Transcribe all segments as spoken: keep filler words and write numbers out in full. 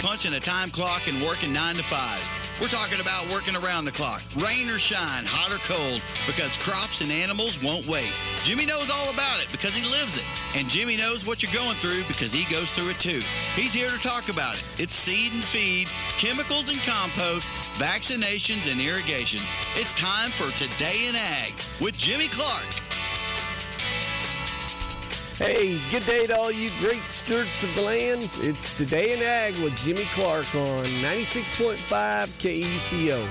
punching a time clock and working nine to five. We're talking about working around the clock, rain or shine, hot or cold, because crops and animals won't wait. Jimmy knows all about it because he lives it. And Jimmy knows what you're going through because he goes through it too. He's here to talk about it. It's seed and feed, chemicals and compost, vaccinations and irrigation. It's time for Today in Ag with Jimmy Clark. Hey, good day to all you great stewards of the land. It's Today in Ag with Jimmy Clark on ninety-six point five K E C O.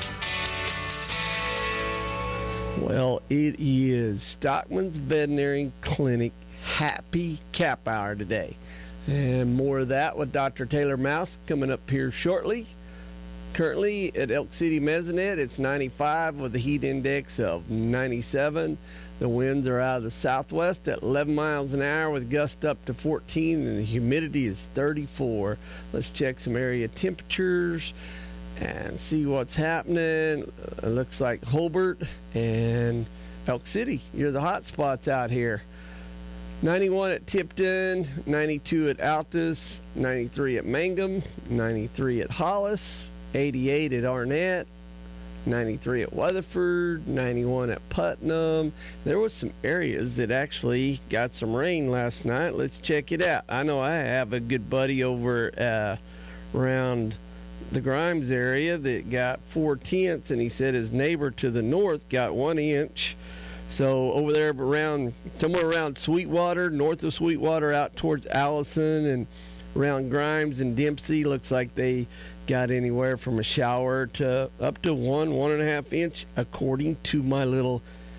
Well, it is Stockman's Veterinary Clinic Happy Cap Hour today. And more of that with Doctor Taylor Mouse coming up here shortly. Currently at Elk City Mesonet, it's ninety-five with a heat index of ninety-seven. The winds are out of the southwest at eleven miles an hour with gusts up to fourteen, and the humidity is thirty-four. Let's check some area temperatures and see what's happening. It looks like Hobart and Elk City, you're the hot spots out here. ninety-one at Tipton, ninety-two at Altus, ninety-three at Mangum, ninety-three at Hollis, eighty-eight at Arnett, ninety-three at Weatherford, ninety-one at Putnam. There was some areas that actually got some rain last night. Let's check it out. I know I have a good buddy over uh, around the Grimes area that got four tenths, and he said his neighbor to the north got one inch. So over there around, somewhere around Sweetwater, north of Sweetwater, out towards Allison and around Grimes and Dempsey, looks like they got anywhere from a shower to up to one, one and a half inch, according to my little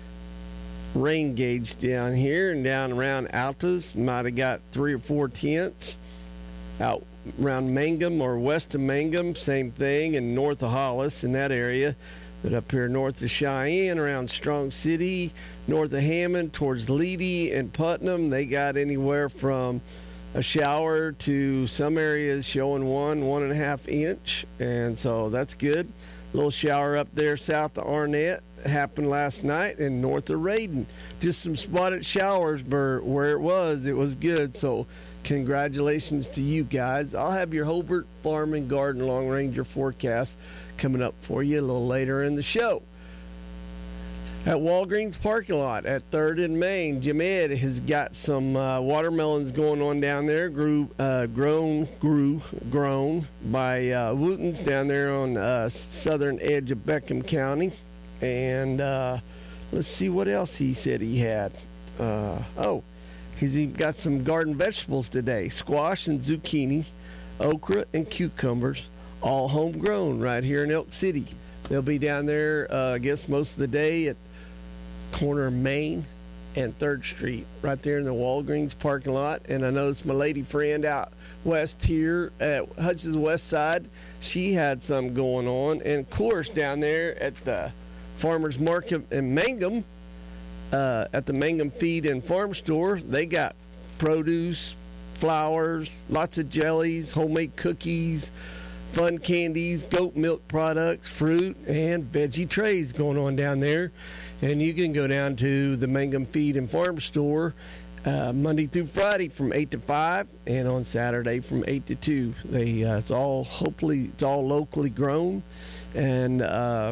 rain gauge down here. And down around Altus, might have got three or four tenths. Out around Mangum or west of Mangum, same thing, and north of Hollis in that area. But up here north of Cheyenne, around Strong City, north of Hammond, towards Leedy and Putnam, they got anywhere from a shower to some areas showing one, one and a half inch. And so that's good. A little shower up there south of Arnett happened last night, and north of Radin. Just some spotted showers, but where it was, it was good. So congratulations to you guys. I'll have your Hobart Farm and Garden Long Ranger forecast coming up for you a little later in the show. At Walgreens parking lot at third and Main, Jim Ed has got some uh, watermelons going on down there, grew, uh, grown, grew, grown by uh, Wootens down there on uh, southern edge of Beckham County. And uh, let's see what else he said he had. Uh, oh, he's got some garden vegetables today, squash and zucchini, okra and cucumbers, all homegrown right here in Elk City. They'll be down there, uh, I guess, most of the day at corner of Main and third Street, right there in the Walgreens parking lot. And I noticed my lady friend out west here at Hudson's West Side, she had some going on. And, of course, down there at the Farmers Market in Mangum, uh, at the Mangum Feed and Farm Store, they got produce, flowers, lots of jellies, homemade cookies, fun candies, goat milk products, fruit, and veggie trays going on down there. And you can go down to the Mangum Feed and Farm Store uh, Monday through Friday from eight to five, and on Saturday from eight to two. They uh, it's all hopefully it's all locally grown and uh,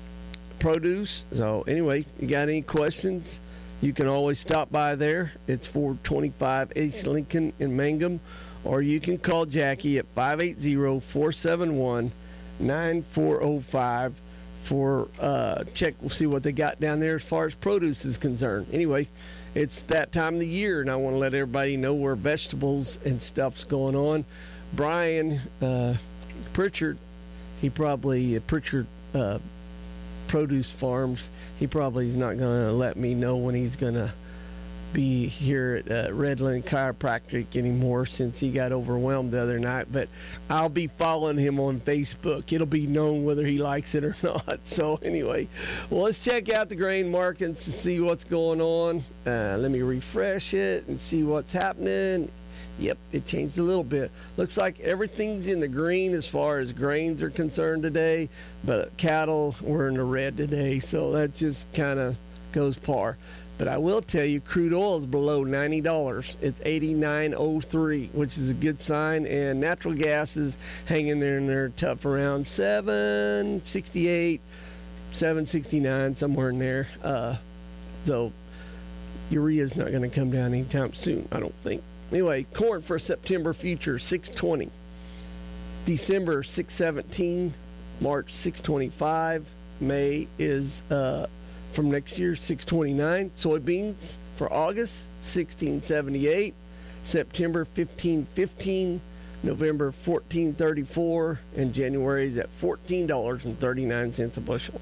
produce. So anyway, you got any questions? You can always stop by there. It's four twenty-five East Lincoln in Mangum, or you can call Jackie at five eight zero, four seven one, nine four zero five for uh, check. We'll see what they got down there as far as produce is concerned. Anyway, it's that time of the year, and I want to let everybody know where vegetables and stuff's going on. Brian uh, Pritchard, he probably, uh, Pritchard uh, Produce Farms, he probably is not going to let me know when he's going to be here at uh, Redland Chiropractic anymore since he got overwhelmed the other night, but I'll be following him on Facebook. It'll be known whether he likes it or not. So anyway, well, let's check out the grain markets and see what's going on. Uh, let me refresh it and see what's happening. Yep, it changed a little bit. Looks like everything's in the green as far as grains are concerned today, but cattle were in the red today, so that just kind of goes par. But I will tell you, crude oil is below ninety dollars. It's eighty-nine oh three, which is a good sign. And natural gas is hanging there in there tough around seven sixty-eight, seven sixty-nine, somewhere in there. Uh, so urea is not going to come down anytime soon, I don't think. Anyway, corn for September future, six twenty. December, six seventeen. March, six twenty-five. May is... Uh, From next year, six twenty-nine. Soybeans for August, sixteen seventy-eight. September, fifteen fifteen. November, fourteen thirty-four. And January is at fourteen thirty-nine a bushel.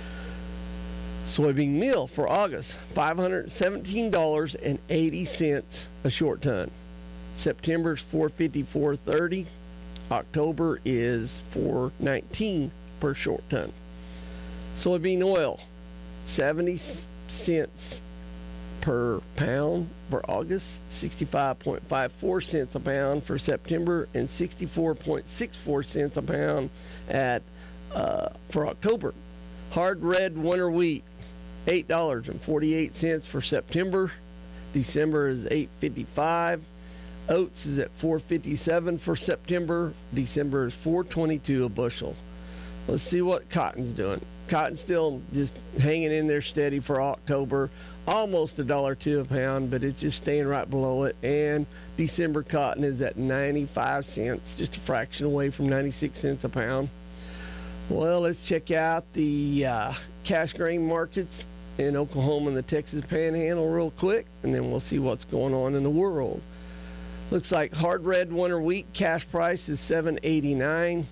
Soybean meal for August, five hundred seventeen dollars and eighty cents a short ton. September is four fifty-four thirty. October is four nineteen per short ton. Soybean oil, seventy cents per pound for August, sixty-five point five four cents a pound for September, and sixty-four point six four cents a pound at uh, for October. Hard red winter wheat, eight dollars and forty-eight cents for September. December is eight fifty-five. Oats is at four fifty-seven for September. December is four twenty-two a bushel. Let's see what cotton's doing. Cotton's still just hanging in there steady for October, almost a dollar two a pound, but it's just staying right below it. And December cotton is at ninety-five cents, just a fraction away from ninety-six cents a pound. Well, let's check out the uh, cash grain markets in Oklahoma and the Texas Panhandle real quick, and then we'll see what's going on in the world. Looks like hard red winter wheat cash price is seven eighty-nine.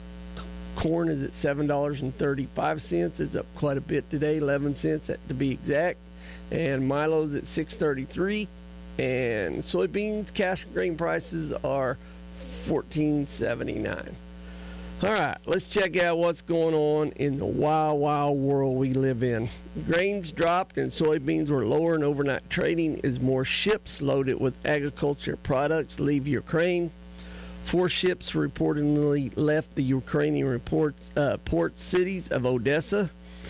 Corn is at seven dollars and thirty-five cents. It's up quite a bit today, eleven cents to be exact. And Milo's at six thirty-three. And soybeans cash grain prices are fourteen seventy-nine. All right, let's check out what's going on in the wild, wild world we live in. Grains dropped and soybeans were lower in overnight trading as more ships loaded with agriculture products leave Ukraine. Four ships reportedly left the Ukrainian report, uh, port cities of Odessa,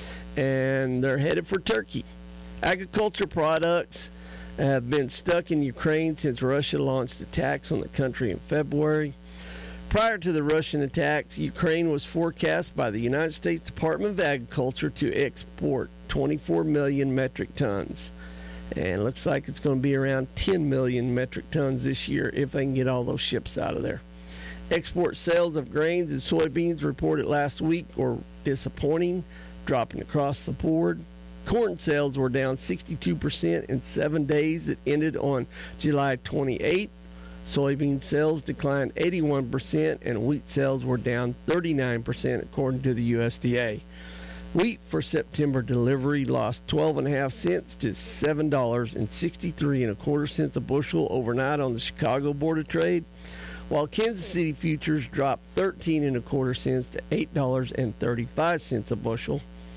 and they're headed for Turkey. Agriculture products have been stuck in Ukraine since Russia launched attacks on the country in February. Prior to the Russian attacks, Ukraine was forecast by the United States Department of Agriculture to export twenty-four million metric tons. And it looks like it's going to be around ten million metric tons this year if they can get all those ships out of there. Export sales of grains and soybeans reported last week were disappointing, dropping across the board. Corn sales were down sixty-two percent in seven days that ended on July twenty-eighth. Soybean sales declined eighty-one percent, and wheat sales were down thirty-nine percent, according to the U S D A. Wheat for September delivery lost twelve and a half cents to seven dollars and sixty-three and a quarter cents a bushel overnight on the Chicago Board of Trade, while Kansas City futures dropped thirteen and a quarter cents to eight dollars and thirty-five cents a bushel.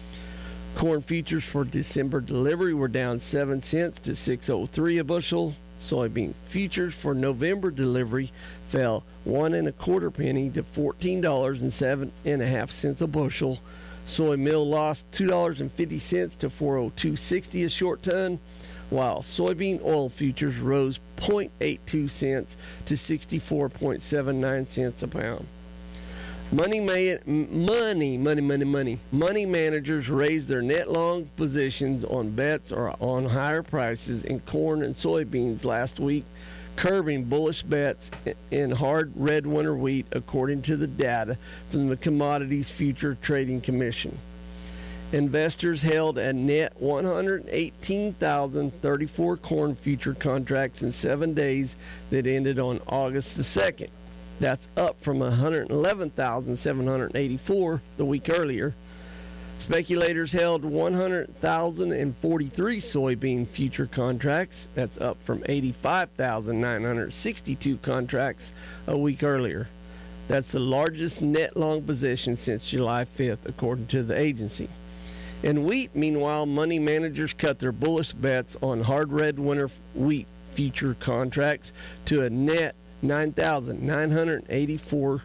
Corn futures for December delivery were down seven cents to six oh three a bushel. Soybean futures for November delivery fell one and a quarter penny to fourteen dollars and seven and a half cents a bushel. Soy meal lost two dollars and fifty cents to four oh two sixty a short ton, while soybean oil futures rose zero point eight two cents to sixty-four point seven nine cents a pound. Money, ma- money, money, money, money. Money managers raised their net long positions on bets or on higher prices in corn and soybeans last week, curbing bullish bets in hard red winter wheat, according to the data from the Commodities Future Trading Commission. Investors held a net one hundred eighteen thousand thirty-four corn future contracts in seven days that ended on August the second. That's up from one hundred eleven thousand seven hundred eighty-four the week earlier. Speculators held one hundred thousand forty-three soybean future contracts. That's up from eighty-five thousand nine hundred sixty-two contracts a week earlier. That's the largest net long position since July fifth, according to the agency. In wheat, meanwhile, money managers cut their bullish bets on hard red winter wheat future contracts to a net nine thousand nine hundred eighty-four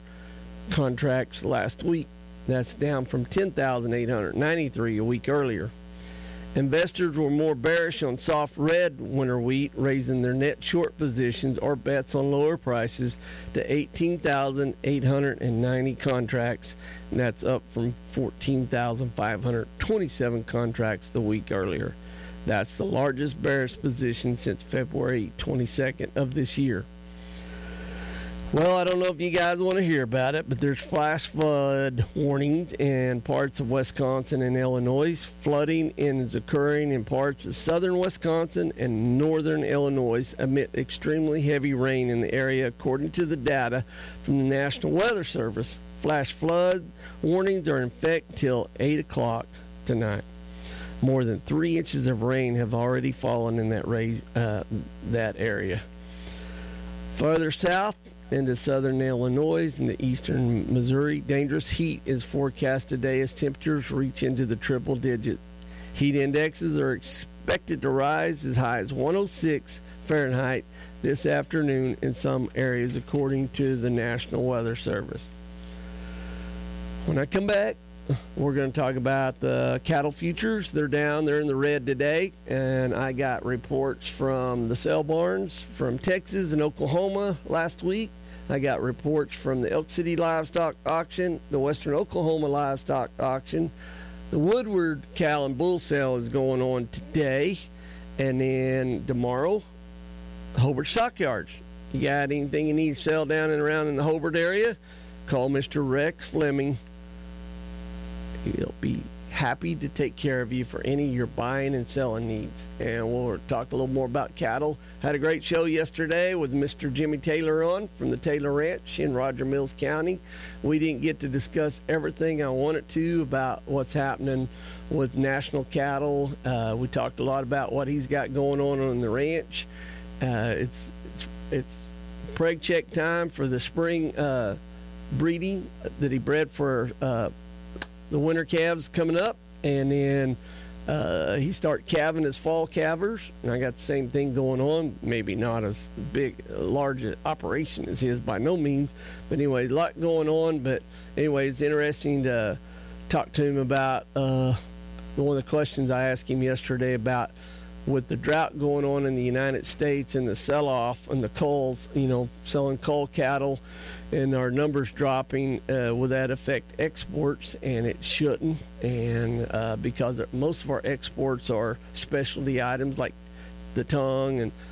contracts last week. That's down from ten thousand eight hundred ninety-three a week earlier. Investors were more bearish on soft red winter wheat, raising their net short positions or bets on lower prices to eighteen thousand eight hundred ninety contracts. And that's up from fourteen thousand five hundred twenty-seven contracts the week earlier. That's the largest bearish position since February twenty-second of this year. Well, I don't know if you guys want to hear about it, but there's flash flood warnings in parts of Wisconsin and Illinois. Flooding is occurring in parts of southern Wisconsin and northern Illinois amid extremely heavy rain in the area, according to the data from the National Weather Service. Flash flood warnings are in effect until eight o'clock tonight. More than three inches of rain have already fallen in that, raise, uh, that area. Farther south, into southern Illinois and the eastern Missouri, dangerous heat is forecast today as temperatures reach into the triple digit. Heat indexes are expected to rise as high as one oh six Fahrenheit this afternoon in some areas, according to the National Weather Service. When I come back, we're going to talk about the cattle futures. They're down. They're in the red today. And I got reports from the sale barns from Texas and Oklahoma last week. I got reports from the Elk City Livestock Auction, the Western Oklahoma Livestock Auction. The Woodward Cow and Bull Sale is going on today. And then tomorrow, Hobart Stockyards. You got anything you need to sell down and around in the Hobart area? Call Mister Rex Fleming. He'll be happy to take care of you for any of your buying and selling needs. And we'll talk a little more about cattle. Had a great show yesterday with Mister Jimmy Taylor on from the Taylor Ranch in Roger Mills County. We didn't get to discuss everything I wanted to about what's happening with national cattle. Uh, we talked a lot about what he's got going on on the ranch. Uh, it's, it's it's preg check time for the spring uh, breeding that he bred for uh, the winter calves coming up, and then uh, he start calving his fall calvers. And I got the same thing going on. Maybe not as big, large an operation as his by no means, but anyway, a lot going on. But anyway, it's interesting to talk to him about uh, one of the questions I asked him yesterday about with the drought going on in the United States and the sell-off and the culls, you know, selling cull cattle and our numbers dropping, uh, will that affect exports? And it shouldn't. And uh, because most of our exports are specialty items like the tongue and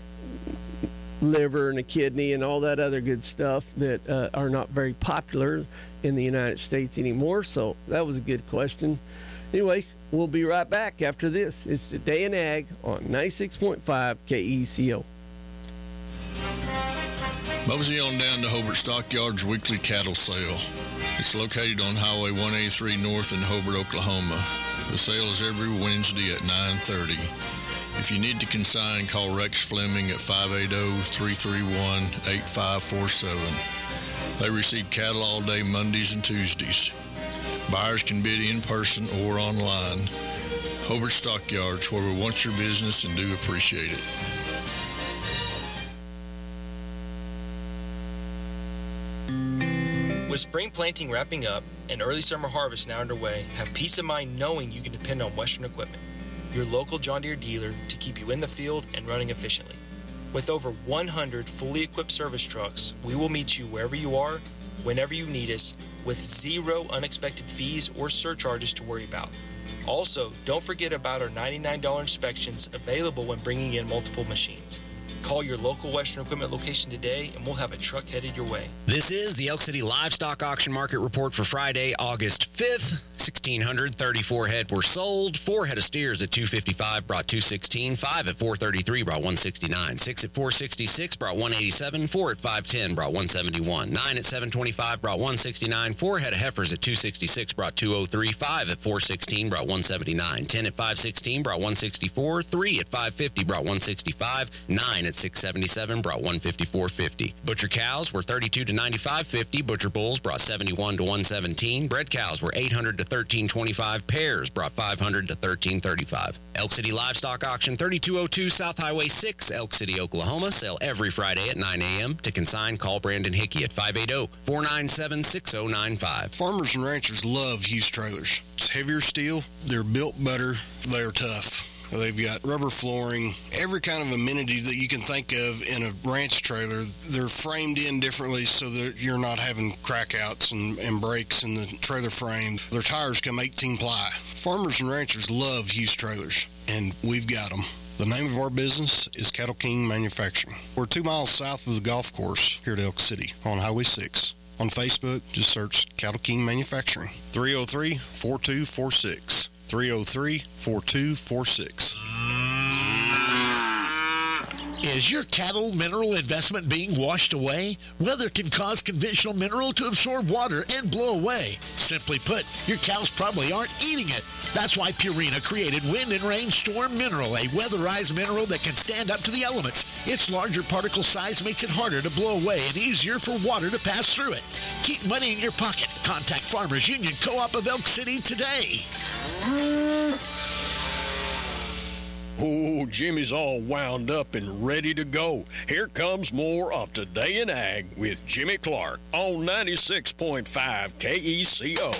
liver and the kidney and all that other good stuff that uh, are not very popular in the United States anymore. So that was a good question. Anyway, we'll be right back after this. It's Today in Ag on ninety-six point five K E C O. Mosey on down to Hobart Stockyards weekly cattle sale. It's located on Highway one eighty-three North in Hobart, Oklahoma. The sale is every Wednesday at nine thirty. If you need to consign, call Rex Fleming at five eight zero, three three one, eight five four seven. They receive cattle all day Mondays and Tuesdays. Buyers can bid in person or online. Hobart Stockyards, where we want your business and do appreciate it. With spring planting wrapping up and early summer harvest now underway, have peace of mind knowing you can depend on Western Equipment, your local John Deere dealer, to keep you in the field and running efficiently. With over one hundred fully equipped service trucks, we will meet you wherever you are, whenever you need us, with zero unexpected fees or surcharges to worry about. Also, don't forget about our ninety-nine dollars inspections available when bringing in multiple machines. Call your local Western Equipment location today and we'll have a truck headed your way. This is the Elk City Livestock Auction Market Report for Friday, August fifth. one thousand six hundred thirty-four head were sold. Four head of steers at two fifty-five brought two sixteen. Five at four thirty-three brought one sixty-nine. Six at four sixty-six brought one eighty-seven. Four at five ten brought one seventy-one. Nine at seven twenty-five brought one sixty-nine. Four head of heifers at two sixty-six brought two oh three. Five at four sixteen brought one seventy-nine. Ten at five sixteen brought one sixty-four. Three at five fifty brought one sixty-five. Nine at six seventy-seven brought one fifty-four fifty. Butcher cows were thirty-two to ninety-five fifty. Butcher bulls brought seventy-one to one seventeen. Bred cows were eight hundred to thirteen twenty-five. Pairs brought five hundred to thirteen thirty-five. Elk City Livestock Auction, thirty-two oh two South Highway six, Elk City, Oklahoma. Sale every Friday at nine a.m. To consign, call Brandon Hickey at five eight zero, four nine seven, six zero nine five. Farmers and ranchers love Hughes trailers. It's heavier steel, they're built better, they're tough. They've got rubber flooring, every kind of amenity that you can think of in a ranch trailer. They're framed in differently so that you're not having crackouts and, and breaks in the trailer frame. Their tires come eighteen ply. Farmers and ranchers love used trailers, and we've got them. The name of our business is Cattle King Manufacturing. We're two miles south of the golf course here at Elk City on Highway six. On Facebook, just search Cattle King Manufacturing. three oh three, four two four six. three oh three, four two four six. Is your cattle mineral investment being washed away? Weather can cause conventional mineral to absorb water and blow away. Simply put, your cows probably aren't eating it. That's why Purina created Wind and Rain Storm Mineral, a weatherized mineral that can stand up to the elements. Its larger particle size makes it harder to blow away and easier for water to pass through it. Keep money in your pocket. Contact Farmers Union Co-op of Elk City today. Oh, Jimmy's all wound up and ready to go. Here comes more of Today in Ag with Jimmy Clark on ninety-six point five K E C O.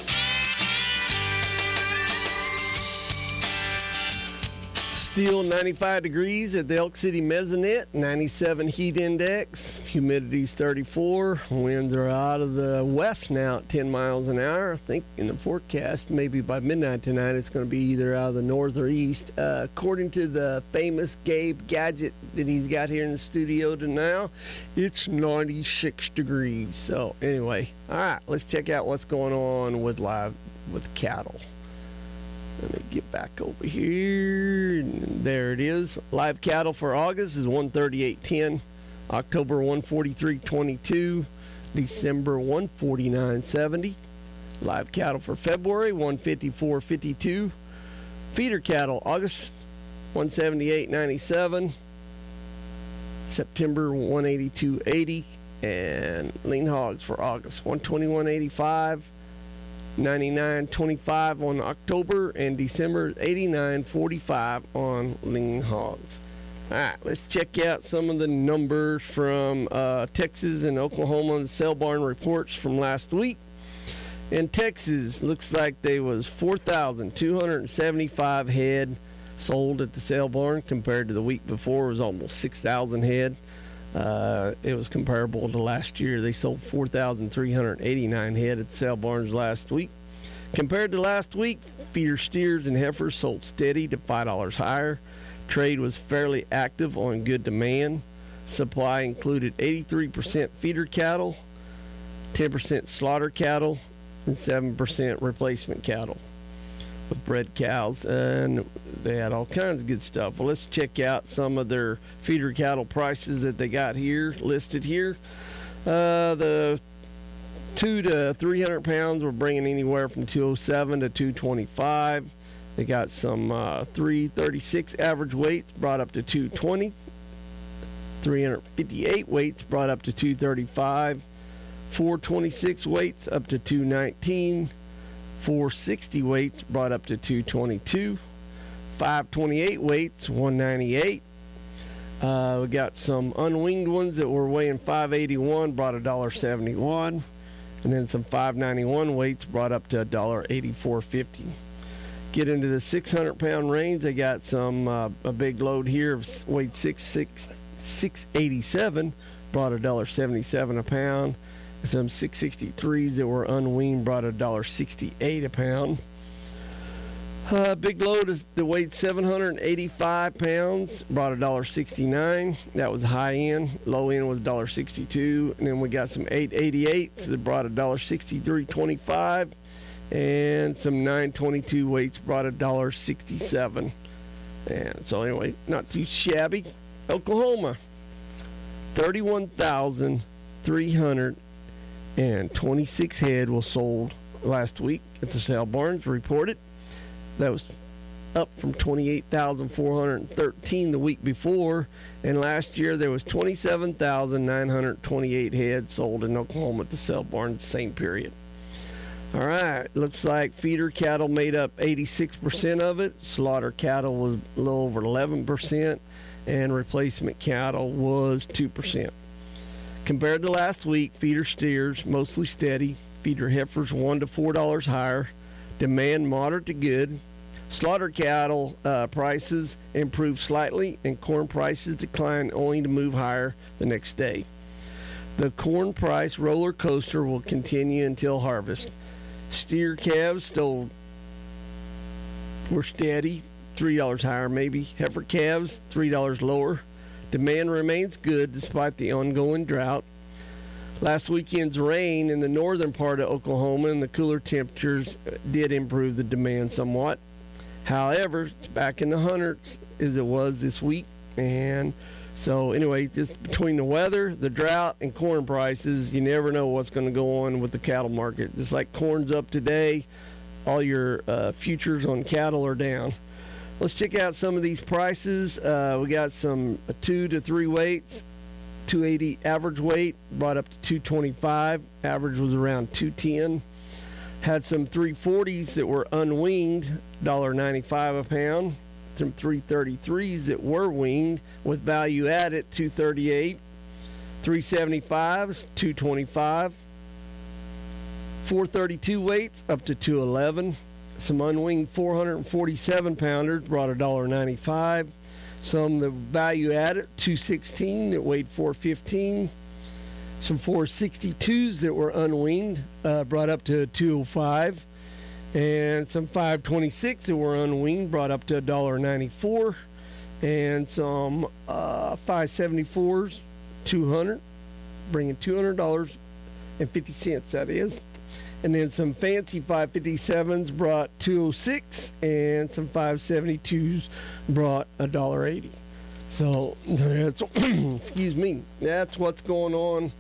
Still ninety-five degrees at the Elk City Mesonet, ninety-seven heat index, humidity's thirty-four, winds are out of the west now at ten miles an hour. I think in the forecast, maybe by midnight tonight, it's going to be either out of the north or east. Uh, according to the famous Gabe Gadget that he's got here in the studio to now, it's ninety-six degrees. So anyway, all right, let's check out what's going on with live with cattle. Let me get back over here. There it is. Live cattle for August is one thirty-eight ten. October one forty-three twenty-two. December one forty-nine seventy. Live cattle for February one fifty-four fifty-two. Feeder cattle August one seventy-eight ninety-seven. September one eighty-two eighty. And lean hogs for August one twenty-one eighty-five. ninety-nine twenty-five on October, and December eighty-nine forty-five on lean hogs. All right, let's check out some of the numbers from uh, Texas and Oklahoma and the sale barn reports from last week. In Texas, looks like there was four thousand two hundred seventy-five head sold at the sale barn compared to the week before. It was almost six thousand head. Uh, it was comparable to last year. They sold four thousand three hundred eighty-nine head at the sale barns last week. Compared to last week, feeder steers and heifers sold steady to five dollars higher. Trade was fairly active on good demand. Supply included eighty-three percent feeder cattle, ten percent slaughter cattle, and seven percent replacement cattle with bred cows, and they had all kinds of good stuff. Well, let's check out some of their feeder cattle prices that they got here, listed here. Uh, the two to three hundred pounds were bringing anywhere from two oh seven to two twenty-five. They got some uh, three thirty-six average weights brought up to two twenty. three fifty-eight weights brought up to two thirty-five. four twenty-six weights up to two nineteen. four sixty weights brought up to two twenty-two. five twenty-eight weights, one ninety-eight. Uh, we got some unwinged ones that were weighing five eighty-one, brought one seventy-one. And then some five ninety-one weights brought up to one eighty-four fifty. Get into the six hundred pound range, they got some uh, a big load here of weighed six eighty-seven, brought one seventy-seven a pound. Some six sixty-threes that were unweaned brought one sixty-eight a pound. Uh, big load is the weighed seven hundred eighty-five pounds, brought one sixty-nine. That was high end. Low end was one sixty-two. And then we got some eight eighty-eights that brought one sixty-three twenty-five. And some nine twenty-two weights brought one sixty-seven. And so anyway, not too shabby. Oklahoma, thirty-one thousand three hundred twenty-six head was sold last week at the sale barns, reported. That was up from twenty-eight thousand four hundred thirteen the week before, and last year there was twenty-seven thousand nine hundred twenty-eight head sold in Oklahoma at the sale barns, same period. All right, looks like feeder cattle made up eighty-six percent of it, slaughter cattle was a little over eleven percent, and replacement cattle was two percent. Compared to last week, feeder steers mostly steady, feeder heifers one to four dollars higher, demand moderate to good, Slaughter cattle uh, prices improved slightly, and corn prices declined only to move higher the next day. The corn price roller coaster will continue until harvest. Steer calves still were steady, three dollars higher maybe. Heifer calves, three dollars lower. Demand remains good despite the ongoing drought. Last weekend's rain in the northern part of Oklahoma and the cooler temperatures did improve the demand somewhat. However, it's back in the hundreds as it was this week. And so anyway, just between the weather, the drought, and corn prices, you never know what's going to go on with the cattle market. Just like corn's up today, all your uh, futures on cattle are down. Let's check out some of these prices. Uh, we got some two to three weights. two eighty average weight, brought up to two twenty-five. Average was around two ten. Had some three forties that were unwinged, one ninety-five a pound. Some three thirty-threes that were winged with value added, two thirty-eight. three seventy-fives, two twenty-five. four thirty-two weights up to two eleven. Some unwinged four forty-seven pounders brought one ninety-five. Some the value added, two sixteen that weighed four fifteen. Some four sixty-twos that were unwinged uh, brought up to two oh five. And some five twenty-six that were unwinged brought up to one ninety-four. And some uh, five seventy-fours, two hundred, bringing two hundred dollars and fifty cents, that is. And then some fancy five fifty-sevens brought two oh six, and some five seventy-twos brought one eighty. So that's excuse me, that's what's going on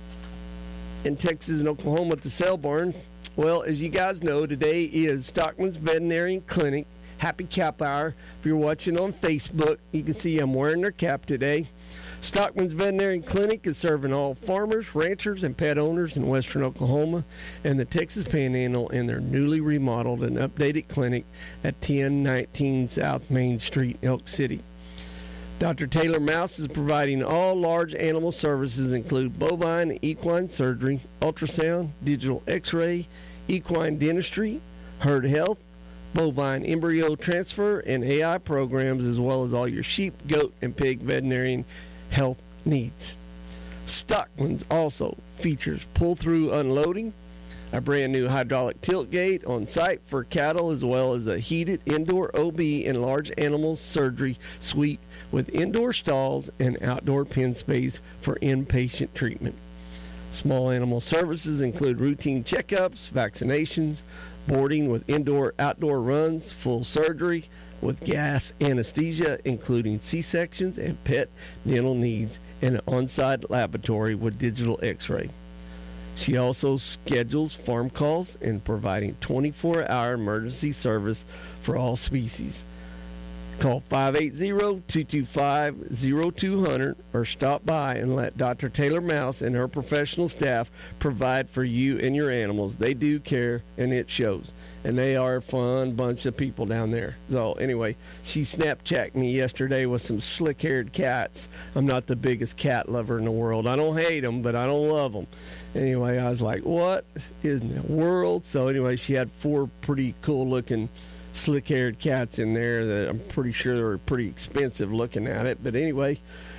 in Texas and Oklahoma at the sale barn. Well, as you guys know, today is Stockman's Veterinary Clinic Happy Cap Hour. If you're watching on Facebook, you can see I'm wearing their cap today. Stockman's Veterinary Clinic is serving all farmers, ranchers, and pet owners in western Oklahoma and the Texas Panhandle in their newly remodeled and updated clinic at ten nineteen South Main Street, Elk City. Doctor Taylor Mouse is providing all large animal services, include bovine and equine surgery, ultrasound, digital x-ray, equine dentistry, herd health, bovine embryo transfer, and A I programs, as well as all your sheep, goat, and pig veterinarian health needs. Stockman's also features pull-through unloading, a brand new hydraulic tilt gate on site for cattle, as well as a heated indoor O B and large animal surgery suite with indoor stalls and outdoor pen space for inpatient treatment. Small animal services include routine checkups, vaccinations, boarding with indoor-outdoor runs, full surgery with gas anesthesia, including C-sections and pet dental needs, and an on-site laboratory with digital x-ray. She also schedules farm calls and providing twenty-four hour emergency service for all species. Call five eight zero, two two five, zero two zero zero or stop by and let Doctor Taylor Mouse and her professional staff provide for you and your animals. They do care, and it shows. And they are a fun bunch of people down there. So anyway, she Snapchatted me yesterday with some slick-haired cats. I'm not the biggest cat lover in the world. I don't hate them, but I don't love them. Anyway, I was like, what in the world? So anyway, she had four pretty cool-looking slick-haired cats in there that I'm pretty sure were pretty expensive looking at it. But anyway,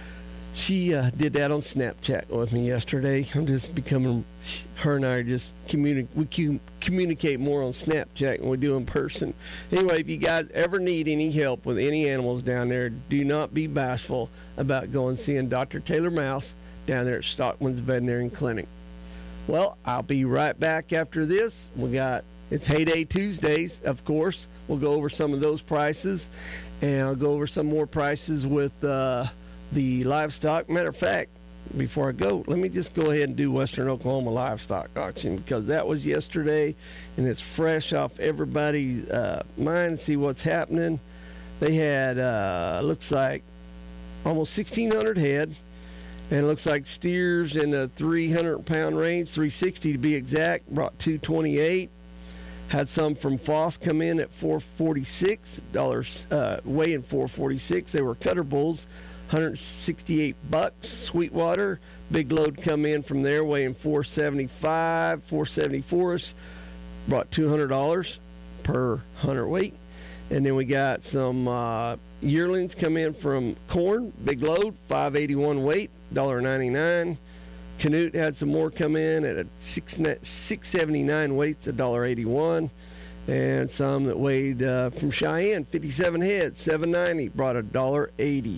she uh, did that on Snapchat with me yesterday. I'm just becoming, her and I are just communi- we cu- communicate more on Snapchat than we do in person. Anyway, if you guys ever need any help with any animals down there, do not be bashful about going seeing Doctor Taylor Mouse down there at Stockman's Veterinary Clinic. Well, I'll be right back after this. We got, it's Heyday Tuesdays, of course. We'll go over some of those prices, and I'll go over some more prices with uh, the livestock. Matter of fact, before I go, let me just go ahead and do Western Oklahoma livestock auction, because that was yesterday, and it's fresh off everybody's uh, mind to see what's happening. They had, uh, looks like, almost sixteen hundred head. And it looks like steers in the three hundred pound range, three sixty to be exact, brought two twenty-eight. Had some from Foss come in at four forty-six dollars, uh, weighing four forty-six. They were cutter bulls, one hundred sixty-eight bucks. Sweetwater, big load come in from there, weighing four seventy-five, four seventy-four, brought two hundred dollars per hundred weight. And then we got some uh, yearlings come in from corn, big load, five eighty-one weight, one ninety-nine. Canute had some more come in at a six seventy-nine weights, one eighty-one. And some that weighed uh, from Cheyenne, fifty-seven heads, seven ninety, brought one eighty.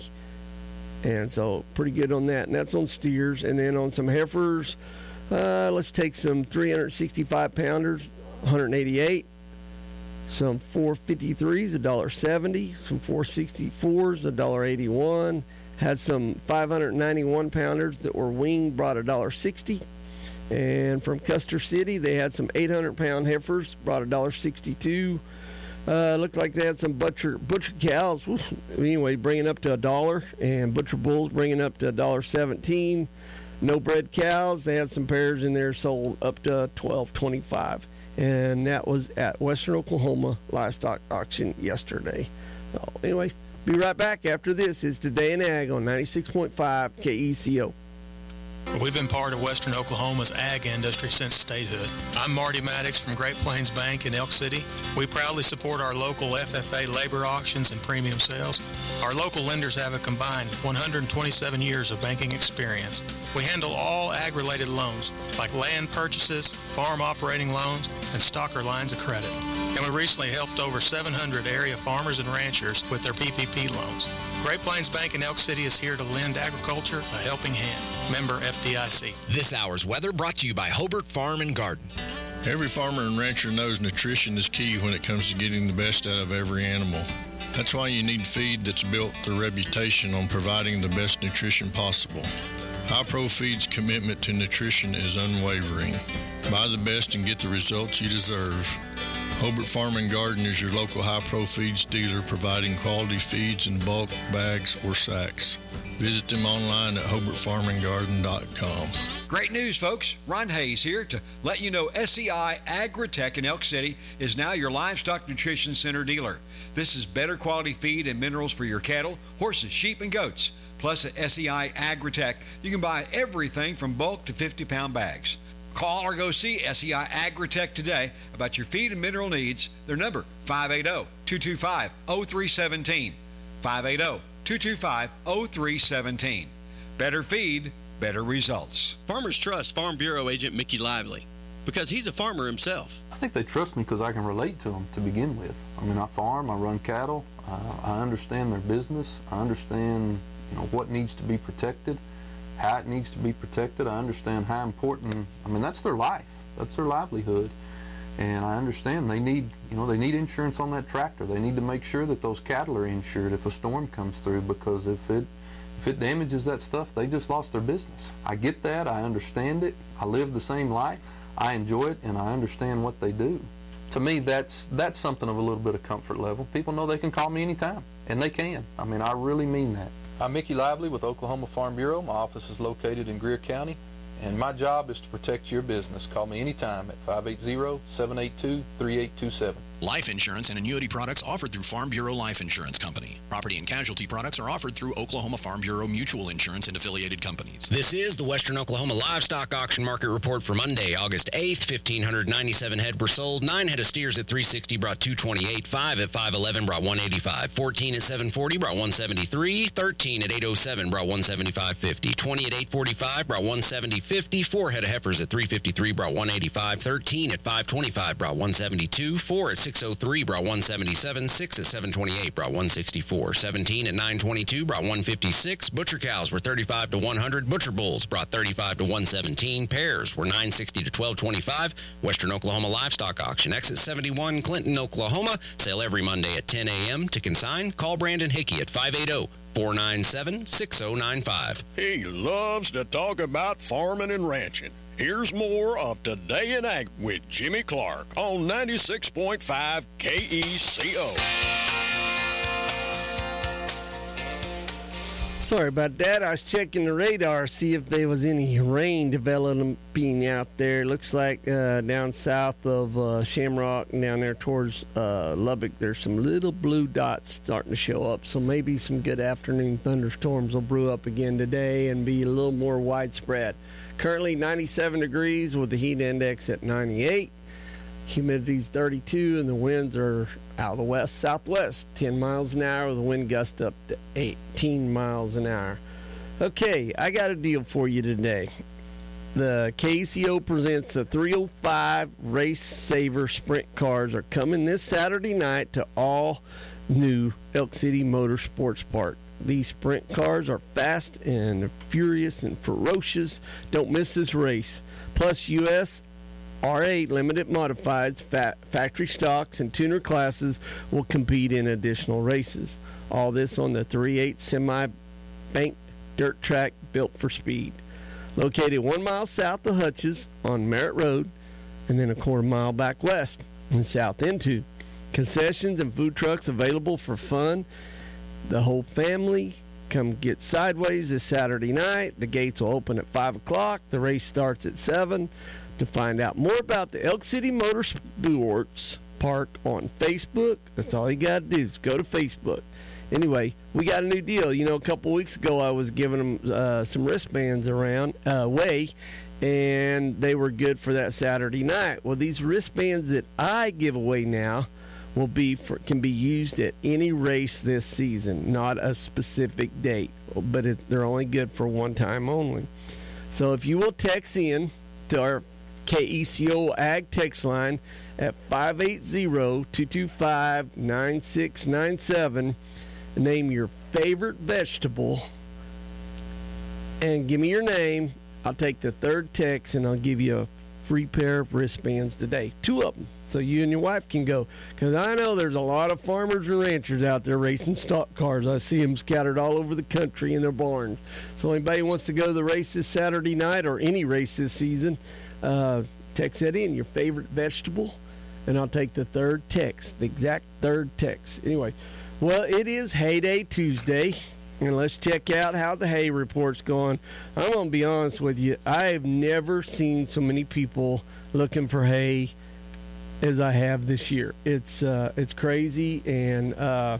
And so pretty good on that. And that's on steers. And then on some heifers, uh, let's take some three sixty-five pounders, one eighty-eight. Some four fifty-threes, one seventy. Some four sixty-fours, one eighty-one. Had some five ninety-one pounders that were winged, brought one sixty. And from Custer City, they had some eight hundred pound heifers, brought one sixty-two. Uh, looked like they had some butcher butcher cows. Anyway, bringing up to a dollar, and butcher bulls bringing up to one seventeen. No bred cows. They had some pairs in there sold up to twelve twenty-five, and that was at Western Oklahoma Livestock Auction yesterday. So anyway, be right back after this. Is Today in Ag on ninety-six point five K E C O. We've been part of Western Oklahoma's ag industry since statehood. I'm Marty Maddox from Great Plains Bank in Elk City. We proudly support our local F F A labor auctions and premium sales. Our local lenders have a combined one hundred twenty-seven years of banking experience. We handle all ag-related loans, like land purchases, farm operating loans, and stocker lines of credit. And we recently helped over seven hundred area farmers and ranchers with their P P P loans. Great Plains Bank in Elk City is here to lend agriculture a helping hand. Member F D I C. This hour's weather brought to you by Hobart Farm and Garden. Every farmer and rancher knows nutrition is key when it comes to getting the best out of every animal. That's why you need feed that's built their reputation on providing the best nutrition possible. High Pro Feed's commitment to nutrition is unwavering. Buy the best and get the results you deserve. Hobart Farm and Garden is your local High Pro Feeds dealer, providing quality feeds in bulk, bags, or sacks. Visit them online at hobart farm and garden dot com. Great news, folks. Ron Hayes here to let you know S E I Agritech in Elk City is now your livestock nutrition center dealer. This is better quality feed and minerals for your cattle, horses, sheep, and goats. Plus at S E I Agritech, you can buy everything from bulk to fifty pound bags. Call or go see S E I Agritech today about your feed and mineral needs. Their number, five eight zero, two two five, zero three one seven. five eight zero, two two five, zero three one seven. Better feed, better results. Farmers trust Farm Bureau agent Mickey Lively because he's a farmer himself. I think they trust me because I can relate to them to begin with. I mean, I farm, I run cattle, uh, I understand their business, I understand, you know, what needs to be protected, how it needs to be protected. I understand how important, I mean, that's their life, that's their livelihood. And I understand they need, you know, they need insurance on that tractor. They need to make sure that those cattle are insured if a storm comes through, because if it if it damages that stuff, they just lost their business. I get that. I understand it. I live the same life. I enjoy it, and I understand what they do. To me, that's that's something of a little bit of comfort level. People know they can call me anytime, and they can. I mean, I really mean that. I'm Mickey Lively with Oklahoma Farm Bureau. My office is located in Greer County, and my job is to protect your business. Call me anytime at five eight zero, seven eight two, three eight two seven. Life insurance and annuity products offered through Farm Bureau Life Insurance Company. Property and casualty products are offered through Oklahoma Farm Bureau Mutual Insurance and affiliated companies. This is the Western Oklahoma Livestock Auction Market Report for Monday, August eighth. fifteen ninety-seven head were sold. Nine head of steers at three sixty brought two twenty-eight. Five at five eleven brought one eighty-five. Fourteen at seven forty brought one seventy-three. Thirteen at eight oh seven brought one seventy-five fifty. Twenty at eight forty-five brought one seventy fifty. Four head of heifers at three fifty-three brought one eighty-five. Thirteen at five twenty-five brought one seventy-two. Four at six oh three brought one seventy-seven. Six at seven twenty-eight brought one sixty-four. Seventeen at nine twenty-two brought one fifty-six. Butcher cows were thirty-five to one hundred. Butcher bulls brought thirty-five to one seventeen. Pairs were nine sixty to twelve twenty-five. Western Oklahoma Livestock Auction, exit seventy-one, Clinton, Oklahoma. Sale every Monday at ten a.m. To consign, call Brandon Hickey at five eight zero, four nine seven, six zero nine five. He loves to talk about farming and ranching. Here's more of Today in Ag with Jimmy Clark on ninety-six point five K E C O. Sorry about that. I was checking the radar, see if there was any rain developing out there. Looks like uh, down south of uh, Shamrock and down there towards uh, Lubbock, there's some little blue dots starting to show up. So maybe some good afternoon thunderstorms will brew up again today and be a little more widespread. Currently ninety-seven degrees with the heat index at ninety-eight. Humidity's thirty-two, and the winds are out of the west southwest, ten miles an hour, with the wind gust up to eighteen miles an hour. Okay, I got a deal for you today. The K E C O presents the three oh five Race Saver Sprint cars are coming this Saturday night to all new Elk City Motorsports Park. These sprint cars are fast and furious and ferocious. Don't miss this race. Plus, U S R A limited modifieds, fat, factory stocks, and tuner classes will compete in additional races. All this on the three eighths semi-banked dirt track built for speed. Located one mile south of Hutch's on Merritt Road, and then a quarter mile back west and south into. Concessions and food trucks available for fun. The whole family come get sideways this Saturday night. The gates will open at five o'clock. The race starts at seven. To find out more about the Elk City Motorsports Park on Facebook, that's all you got to do is go to Facebook. Anyway, we got a new deal. You know, a couple weeks ago I was giving them uh, some wristbands around uh, away, and they were good for that Saturday night. Well, these wristbands that I give away now will be for, can be used at any race this season, not a specific date, but it, they're only good for one time only. So if you will text in to our K E C O Ag text line at five eight zero, two two five, nine six nine seven, name your favorite vegetable and give me your name. I'll take the third text and I'll give you a free pair of wristbands today, two of them, so you and your wife can go, because I know there's a lot of farmers and ranchers out there racing stock cars. I see them scattered all over the country in their barns. So anybody who wants to go to the race this Saturday night or any race this season, uh, text that in, your favorite vegetable, and I'll take the third text, the exact third text. Anyway, well, it is Hay Day Tuesday, and let's check out how the hay report's going. I'm going to be honest with you. I have never seen so many people looking for hay as I have this year. It's uh, it's crazy, and uh,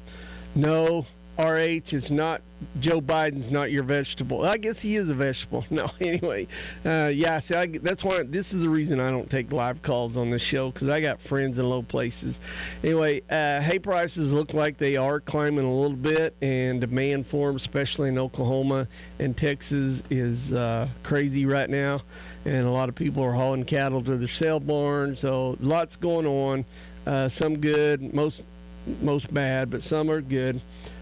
no, R H is not, Joe Biden's not your vegetable. I guess he is a vegetable. No, anyway. Uh, yeah, see, I, that's why, this is the reason I don't take live calls on this show, because I got friends in low places. Anyway, uh, hay prices look like they are climbing a little bit, and demand for them, especially in Oklahoma and Texas, is uh, crazy right now. And a lot of people are hauling cattle to their sale barns, so lots going on. Uh, some good, most most bad, but some are good.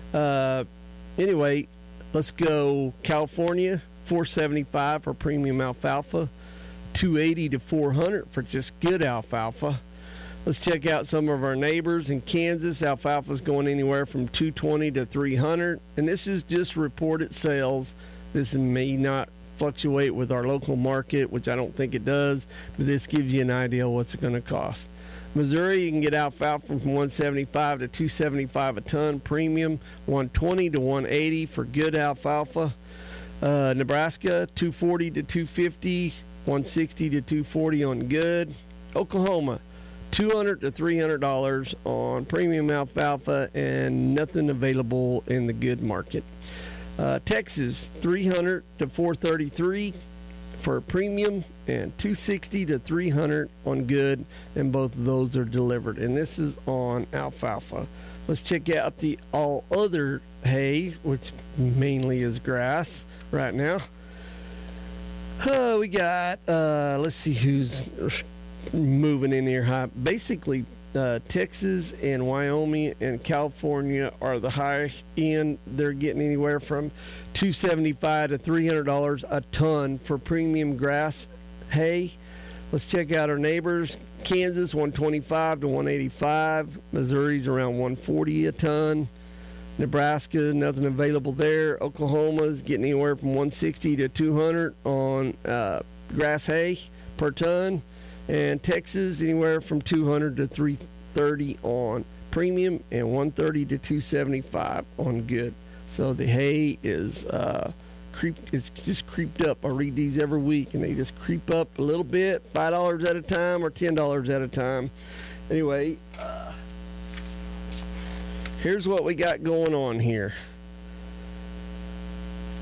Uh, anyway, let's go California, four seventy-five for premium alfalfa, two eighty to four hundred for just good alfalfa. Let's check out some of our neighbors in Kansas. Alfalfa's going anywhere from two twenty to three hundred, and this is just reported sales. This may not fluctuate with our local market, which I don't think it does, but this gives you an idea of what's it going to cost. Missouri, you can get alfalfa from one seventy-five to two seventy-five a ton, premium one twenty to one eighty for good alfalfa. Uh, Nebraska, two forty to two fifty, one sixty to two forty on good. Oklahoma, two hundred to three hundred dollars on premium alfalfa, and nothing available in the good market. Uh, Texas, three hundred to four thirty-three for premium, and two sixty to three hundred on good, and both of those are delivered. And this is on alfalfa. Let's check out the all other hay, which mainly is grass right now. Uh, we got, uh, let's see who's moving in here high. Basically, uh, Texas and Wyoming and California are the high end. They're getting anywhere from two seventy-five to three hundred dollars a ton for premium grass hay. Let's check out our neighbors. Kansas, one twenty-five to one eighty-five. Missouri's around one forty a ton. Nebraska, nothing available there. Oklahoma's getting anywhere from one sixty to two hundred on uh, grass hay per ton. And Texas, anywhere from two hundred to three thirty on premium, and one thirty to two seventy-five on good. So the hay is uh, creep. It's just creeped up. I read these every week, and they just creep up a little bit, five dollars at a time or ten dollars at a time. Anyway, uh, here's what we got going on here.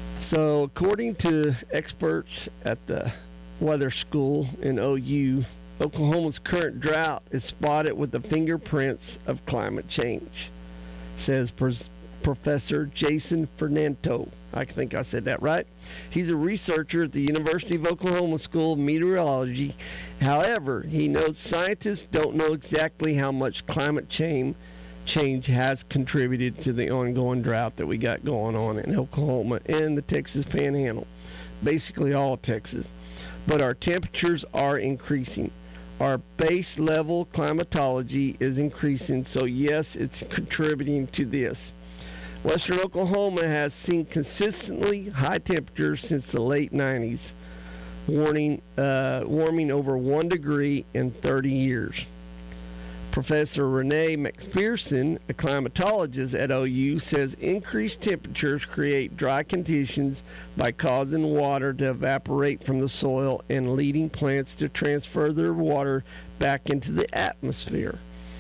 So according to experts at the weather school in O U, Oklahoma's current drought is spotted with the fingerprints of climate change, says Pres- Professor Jason Fernando. I think I said that right. He's a researcher at the University of Oklahoma School of Meteorology. However, he notes scientists don't know exactly how much climate change change has contributed to the ongoing drought that we got going on in Oklahoma and the Texas Panhandle, basically all of Texas. But our temperatures are increasing. Our base level climatology is increasing, so yes, it's contributing to this. Western Oklahoma has seen consistently high temperatures since the late nineties, warning, uh, warming over one degree in thirty years. Professor Renee McPherson, a climatologist at O U, says increased temperatures create dry conditions by causing water to evaporate from the soil and leading plants to transfer their water back into the atmosphere.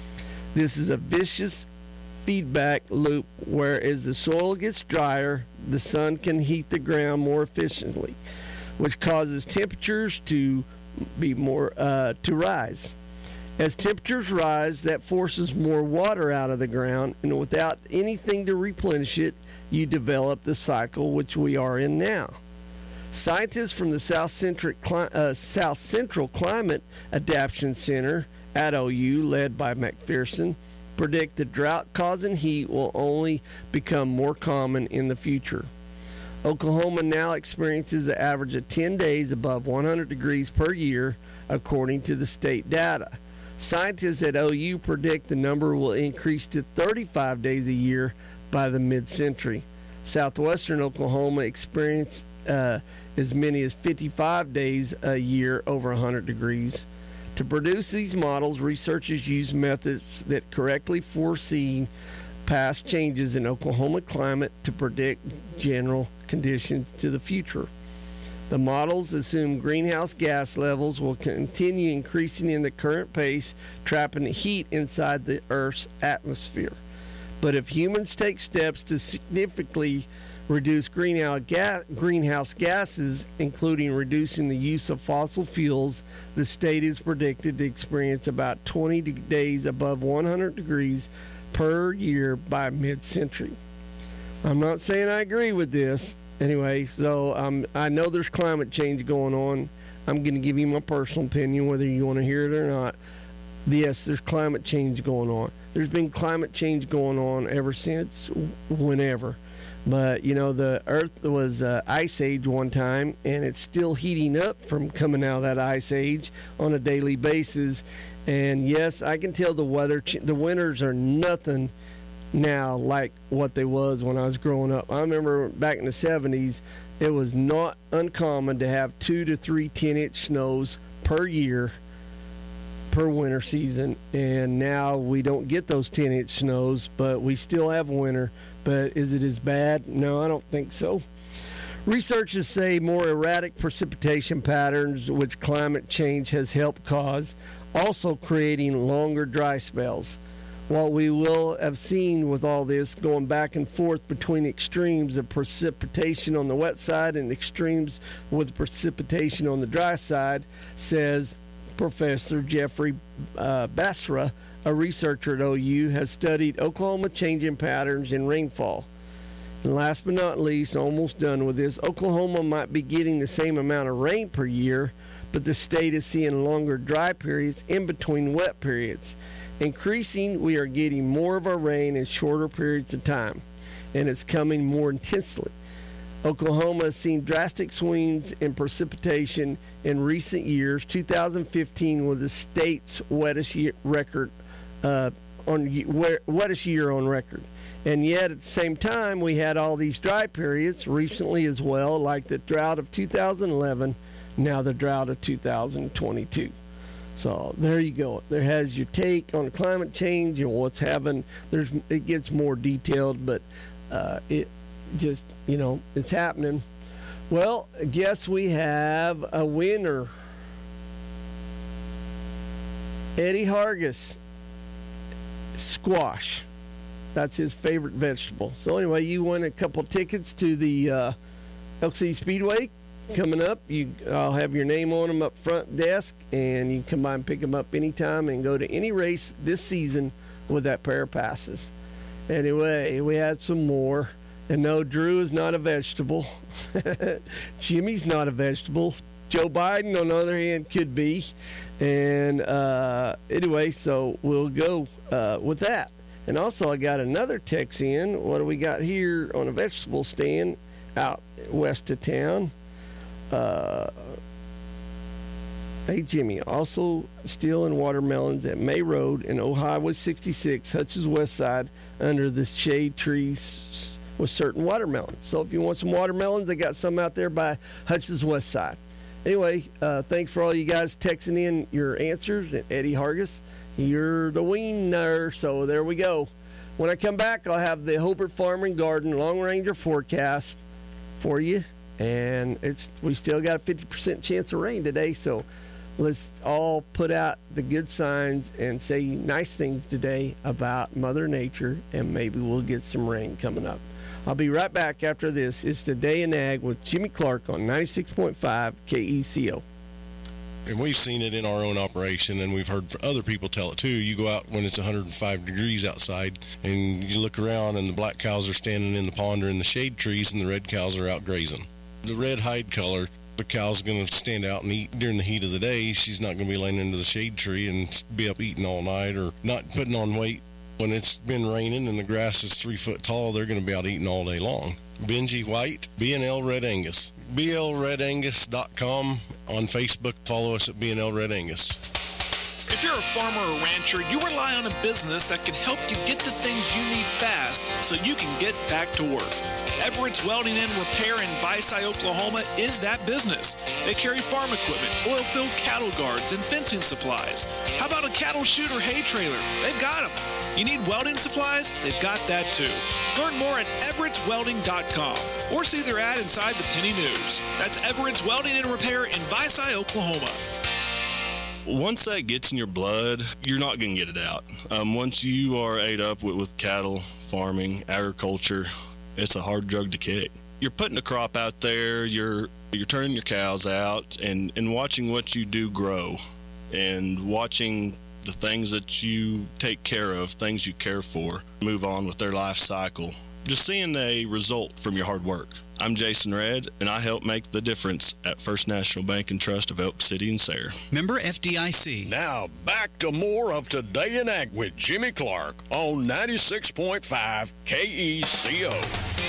This is a vicious feedback loop where as the soil gets drier, the sun can heat the ground more efficiently, which causes temperatures to be more uh, to rise. As temperatures rise, that forces more water out of the ground, and without anything to replenish it, you develop the cycle which we are in now. Scientists from the South Central, uh, South Central Climate Adaptation Center at O U, led by McPherson, predict the drought-causing heat will only become more common in the future. Oklahoma now experiences an average of ten days above one hundred degrees per year, according to the state data. Scientists at O U predict the number will increase to thirty-five days a year by the mid-century. Southwestern Oklahoma experiences uh, as many as fifty-five days a year over one hundred degrees. To produce these models, researchers use methods that correctly foresee past changes in Oklahoma climate to predict general conditions to the future. The models assume greenhouse gas levels will continue increasing in the current pace, trapping the heat inside the Earth's atmosphere. But if humans take steps to significantly reduce greenhouse gas, greenhouse gases, including reducing the use of fossil fuels, the state is predicted to experience about twenty days above one hundred degrees per year by mid-century. I'm not saying I agree with this. Anyway, so um, I know there's climate change going on. I'm going to give you my personal opinion, whether you want to hear it or not. Yes, there's climate change going on. There's been climate change going on ever since whenever. But, you know, the Earth was uh, ice age one time, and it's still heating up from coming out of that ice age on a daily basis. And, yes, I can tell the weather, ch- the winters are nothing now like what they was when I was growing up. I remember back in the seventies, it was not uncommon to have two to three ten-inch snows per year per winter season, and now we don't get those ten-inch snows, but we still have winter. But is it as bad? No, I don't think so. Researchers say more erratic precipitation patterns, which climate change has helped cause, also creating longer dry spells. What we will have seen with all this going back and forth between extremes of precipitation on the wet side and extremes with precipitation on the dry side, says Professor Jeffrey uh, Basra, a researcher at O U, has studied Oklahoma changing patterns in rainfall. And last but not least, almost done with this, Oklahoma might be getting the same amount of rain per year, but the state is seeing longer dry periods in between wet periods. Increasing, we are getting more of our rain in shorter periods of time, and it's coming more intensely. Oklahoma has seen drastic swings in precipitation in recent years. two thousand fifteen was the state's wettest year record, uh, on wettest year on record. And yet, at the same time, we had all these dry periods recently as well, like the drought of two thousand eleven, now the drought of two thousand twenty-two. So there you go. There has your take on climate change and what's happening. There's it gets more detailed, but uh, it just, you know, it's happening. Well, I guess we have a winner. Eddie Hargis, squash. That's his favorite vegetable. So anyway, you won a couple tickets to the uh, Elk City Speedway coming up. You, I'll have your name on them up front desk, and you can come by and pick them up anytime and go to any race this season with that pair of passes. Anyway, we had some more. And no, Drew is not a vegetable. Jimmy's not a vegetable. Joe Biden, on the other hand, could be. And uh, anyway, so we'll go uh, with that. And also, I got another text in. What do we got here on a vegetable stand out west of town? Uh, hey, Jimmy, also stealing watermelons at May Road and Ohio sixty-six, Hutch's West Side, under the shade trees with certain watermelons. So if you want some watermelons, they got some out there by Hutch's West Side. Anyway, uh, thanks for all you guys texting in your answers. And Eddie Hargis, you're the wiener. So there we go. When I come back, I'll have the Hobart Farm and Garden Long Ranger forecast for you. And it's we still got a fifty percent chance of rain today. So let's all put out the good signs and say nice things today about Mother Nature, and maybe we'll get some rain coming up. I'll be right back after this. It's the Day in Ag with Jimmy Clark on ninety-six point five K E C O. And we've seen it in our own operation, and we've heard other people tell it too. You go out when it's one hundred five degrees outside, and you look around, and the black cows are standing in the pond or in the shade trees, and the red cows are out grazing. The red hide color, the cow's going to stand out and eat during the heat of the day. She's not going to be laying into the shade tree and be up eating all night or not putting on weight. When it's been raining and the grass is three foot tall, they're going to be out eating all day long. Benji White, B N L Red Angus. B L Red Angus dot com on Facebook. Follow us at B N L Red Angus. If you're a farmer or rancher, you rely on a business that can help you get the things you need fast so you can get back to work. Everett's Welding and Repair in Byside, Oklahoma is that business. They carry farm equipment, oil-filled cattle guards, and fencing supplies. How about a cattle chute or hay trailer? They've got them. You need welding supplies? They've got that too. Learn more at Everett's Welding dot com or see their ad inside the Penny News. That's Everett's Welding and Repair in Byside, Oklahoma. Once that gets in your blood, you're not going to get it out. Um, once you are ate up with, with cattle, farming, agriculture, it's a hard drug to kick. You're putting a crop out there, you're you're turning your cows out, and, and watching what you do grow, and watching the things that you take care of, things you care for, move on with their life cycle. Just seeing a result from your hard work. I'm Jason Redd, and I help make the difference at First National Bank and Trust of Elk City and Sayre. Member F D I C. Now back to more of Today in Ag with Jimmy Clark on ninety-six point five K E C O.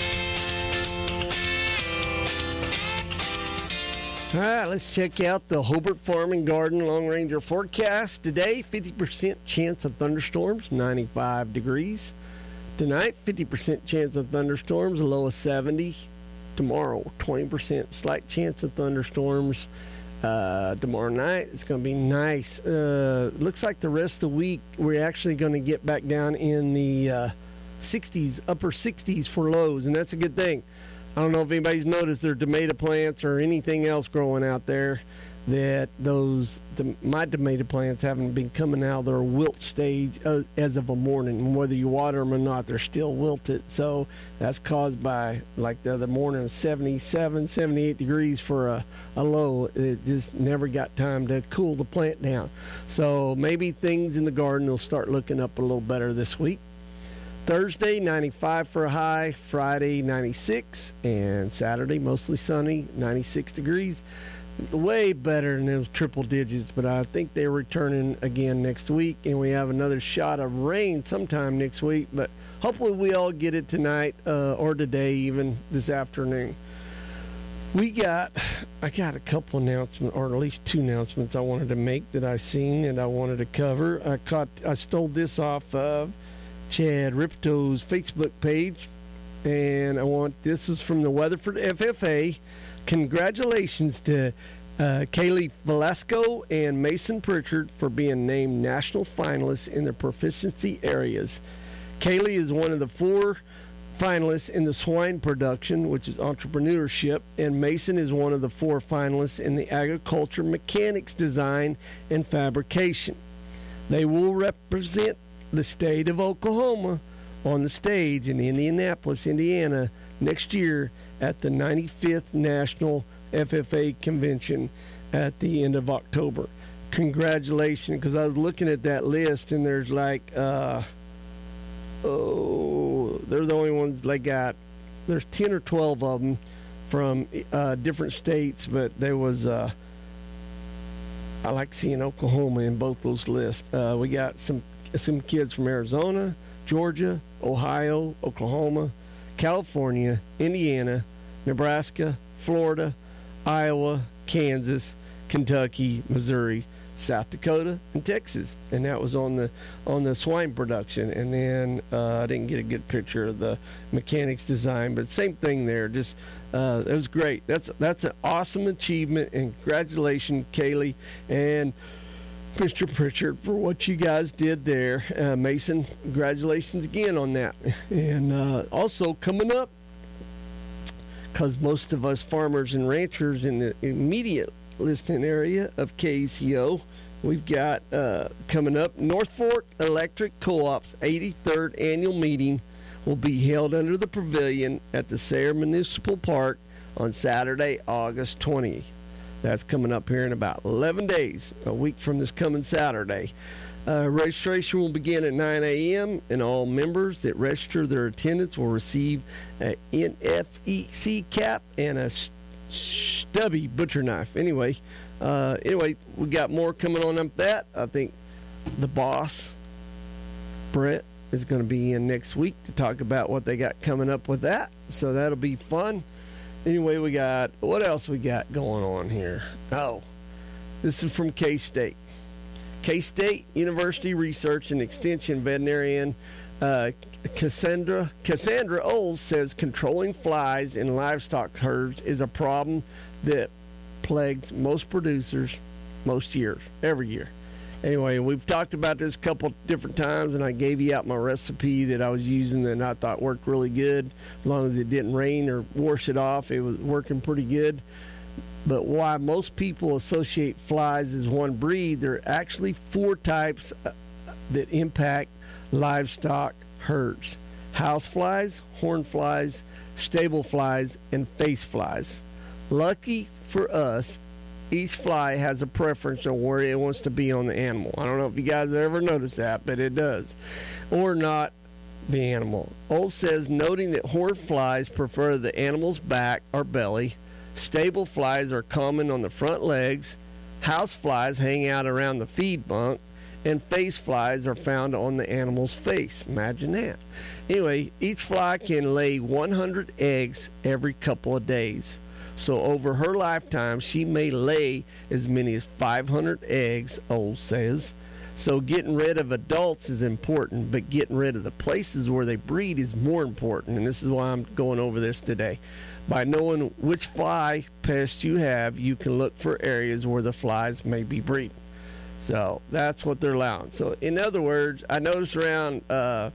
All right, let's check out the Hobart Farm and Garden Long Ranger forecast. Today, fifty percent chance of thunderstorms, ninety-five degrees. Tonight, fifty percent chance of thunderstorms, a low of seventy. Tomorrow, twenty percent slight chance of thunderstorms. Uh, tomorrow night, it's going to be nice. Uh, looks like the rest of the week, we're actually going to get back down in the uh, sixties, upper sixties for lows, and that's a good thing. I don't know if anybody's noticed their tomato plants or anything else growing out there, that those my tomato plants haven't been coming out of their wilt stage uh, as of a morning. And whether you water them or not, they're still wilted. So that's caused by, like the other morning, seventy-seven, seventy-eight degrees for a, a low. It just never got time to cool the plant down. So maybe things in the garden will start looking up a little better this week. Thursday, ninety-five for a high. Friday, ninety-six. And Saturday, mostly sunny, ninety-six degrees. Way better than those triple digits, but I think they're returning again next week, and we have another shot of rain sometime next week, but hopefully we all get it tonight uh, or today, even this afternoon. We got, I got a couple announcements, or at least two announcements I wanted to make that I seen and I wanted to cover. I caught, I stole this off of Chad Ripto's Facebook page, and I want, this is from the Weatherford F F A. Congratulations to uh, Kaylee Velasco and Mason Pritchard for being named national finalists in their proficiency areas. Kaylee is one of the four finalists in the swine production, which is entrepreneurship, and Mason is one of the four finalists in the agriculture mechanics design and fabrication. They will represent the state of Oklahoma on the stage in Indianapolis, Indiana, next year at the ninety-fifth National F F A convention at the end of October. Congratulations, because I was looking at that list and there's like, uh, oh, they're the only ones they got. There's ten or twelve of them from uh, different states, but there was, uh, I like seeing Oklahoma in both those lists. Uh, we got some some kids from Arizona, Georgia, Ohio, Oklahoma, California, Indiana, Nebraska, Florida, Iowa, Kansas, Kentucky, Missouri, South Dakota, and Texas. And that was on the on the swine production. And then uh, I didn't get a good picture of the mechanics design, but same thing there. Just uh, it was great. That's that's an awesome achievement, and congratulations, Kaylee and Mister Pritchard, for what you guys did there. Uh, Mason, congratulations again on that. And uh, also coming up, because most of us farmers and ranchers in the immediate listening area of K E C O, we've got uh, coming up, North Fork Electric Co-op's eighty-third annual meeting will be held under the pavilion at the Sayre Municipal Park on Saturday, August twentieth. That's coming up here in about eleven days, a week from this coming Saturday. Uh, registration will begin at nine a.m. and all members that register their attendance will receive an N F E C cap and a stubby butcher knife. Anyway, uh, anyway, we got more coming on up that. I think the boss, Brett, is going to be in next week to talk about what they got coming up with that. So that'll be fun. Anyway, we got, what else we got going on here? Oh, this is from K-State. K-State University Research and Extension veterinarian uh, Cassandra Cassandra Oles says controlling flies in livestock herds is a problem that plagues most producers most years, every year. Anyway, we've talked about this a couple different times, and I gave you out my recipe that I was using that I thought worked really good. As long as it didn't rain or wash it off, it was working pretty good. But why most people associate flies as one breed, there are actually four types that impact livestock herds: house flies, horn flies, stable flies, and face flies. Lucky for us, each fly has a preference on where it wants to be on the animal. I don't know if you guys have ever noticed that, but it does. Or not the animal. Old says, noting that horn flies prefer the animal's back or belly. Stable flies are common on the front legs. House flies hang out around the feed bunk. And face flies are found on the animal's face. Imagine that. Anyway, each fly can lay one hundred eggs every couple of days. So over her lifetime, she may lay as many as five hundred eggs, Old says. So getting rid of adults is important, but getting rid of the places where they breed is more important. And this is why I'm going over this today. By knowing which fly pest you have, you can look for areas where the flies may be breeding. So that's what they're allowing. So in other words, I noticed around uh,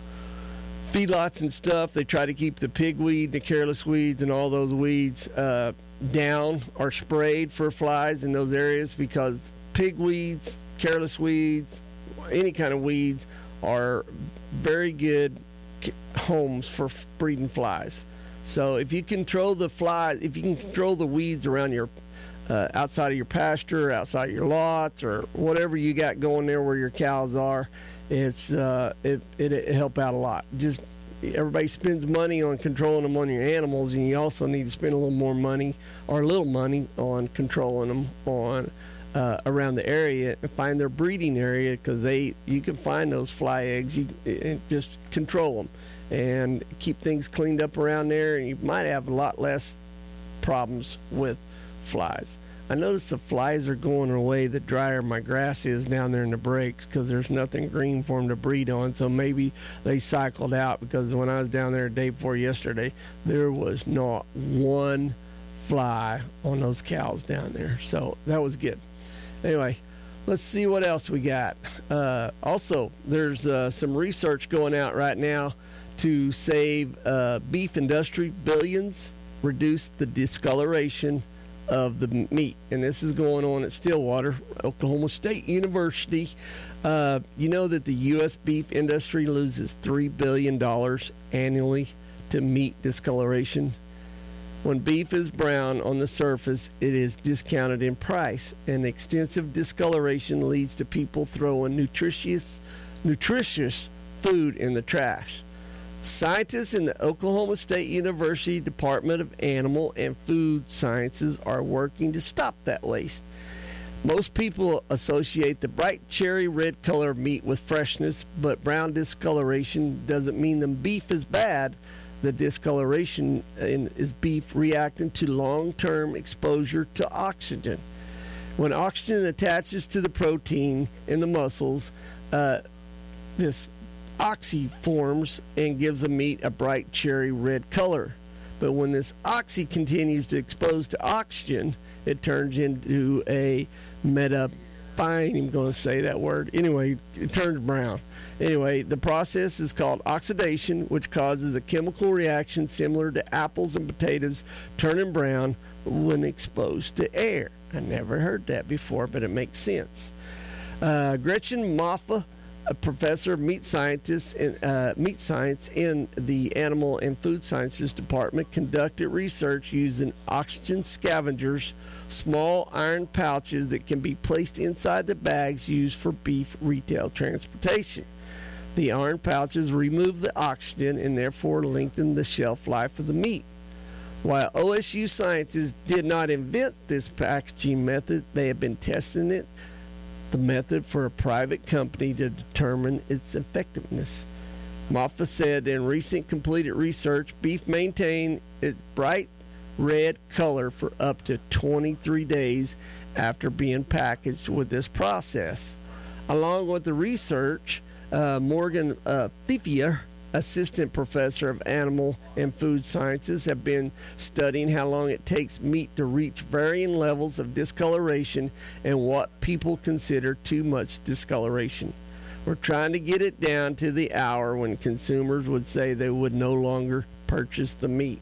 feedlots and stuff, they try to keep the pigweed, the careless weeds, and all those weeds uh, down or sprayed for flies in those areas, because pigweeds, careless weeds, any kind of weeds are very good homes for breeding flies. So if you control the flies, if you can control the weeds around your Uh, outside of your pasture, outside of your lots, or whatever you got going there where your cows are, it's uh, it, it it help out a lot. Just everybody spends money on controlling them on your animals, and you also need to spend a little more money or a little money on controlling them on uh, around the area and find their breeding area, because they you can find those fly eggs. You it, just control them and keep things cleaned up around there, and you might have a lot less problems with flies. I noticed the flies are going away the drier my grass is down there in the breaks, because there's nothing green for them to breed on. So maybe they cycled out, because when I was down there the day before yesterday, there was not one fly on those cows down there. So that was good. Anyway, let's see what else we got. Uh, also, there's uh, some research going out right now to save uh, beef industry billions, reduce the discoloration of the meat. And this is going on at Stillwater, Oklahoma State University. Uh, you know that the U S beef industry loses three billion dollars annually to meat discoloration. When beef is brown on the surface, it is discounted in price, and extensive discoloration leads to people throwing nutritious, nutritious food in the trash. Scientists in the Oklahoma State University Department of Animal and Food Sciences are working to stop that waste. Most people associate the bright cherry red color of meat with freshness, but brown discoloration doesn't mean the beef is bad. The discoloration is beef reacting to long-term exposure to oxygen. When oxygen attaches to the protein in the muscles, uh, this oxy forms and gives the meat a bright cherry red color. But when this oxy continues to expose to oxygen, it turns into a meta, I ain't even going to say that word. Anyway, it turns brown. Anyway, the process is called oxidation, which causes a chemical reaction similar to apples and potatoes turning brown when exposed to air. I never heard that before, but it makes sense. Uh, Gretchen Moffa, a professor of meat scientists in uh, meat science in the Animal and Food Sciences Department, conducted research using oxygen scavengers, small iron pouches that can be placed inside the bags used for beef retail transportation. The iron pouches remove the oxygen and therefore lengthen the shelf life of the meat. While O S U scientists did not invent this packaging method, they have been testing it the method for a private company to determine its effectiveness. Moffa said in recent completed research, beef maintained its bright red color for up to twenty-three days after being packaged with this process. Along with the research, uh, Morgan uh, Fifier, assistant professor of animal and food sciences, have been studying how long it takes meat to reach varying levels of discoloration and what people consider too much discoloration. We're trying to get it down to the hour when consumers would say they would no longer purchase the meat.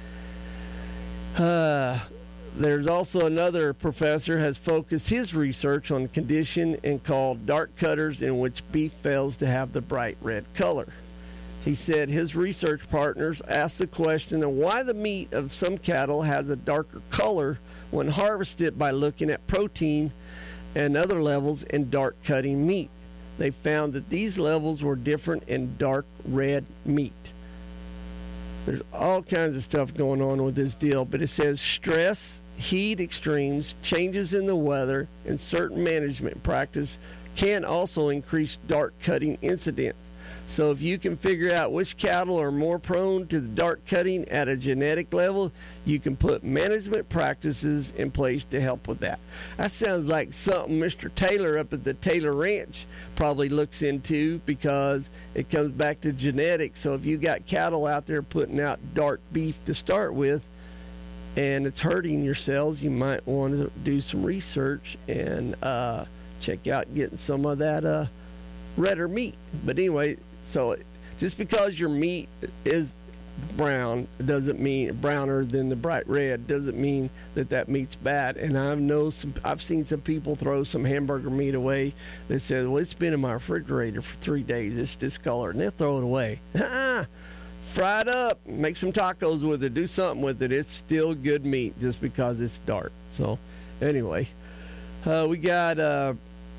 Uh, there's also another professor has focused his research on a condition and called dark cutters, in which beef fails to have the bright red color. He said his research partners asked the question of why the meat of some cattle has a darker color when harvested by looking at protein and other levels in dark cutting meat. They found that these levels were different in dark red meat. There's all kinds of stuff going on with this deal, but it says stress, heat extremes, changes in the weather, and certain management practice can also increase dark cutting incidents. So if you can figure out which cattle are more prone to the dark cutting at a genetic level, you can put management practices in place to help with that. That sounds like something Mister Taylor up at the Taylor Ranch probably looks into, because it comes back to genetics. So if you got cattle out there putting out dark beef to start with, and it's hurting your cells, you might want to do some research and uh, check out getting some of that uh, redder meat. But anyway, so just because your meat is brown doesn't mean browner than the bright red doesn't mean that that meat's bad. And I know some, I've seen some people throw some hamburger meat away that says, well, it's been in my refrigerator for three days, it's discolored, and they'll throw it away. Fry it up, make some tacos with it, do something with it. It's still good meat just because it's dark. So anyway, uh, we got uh,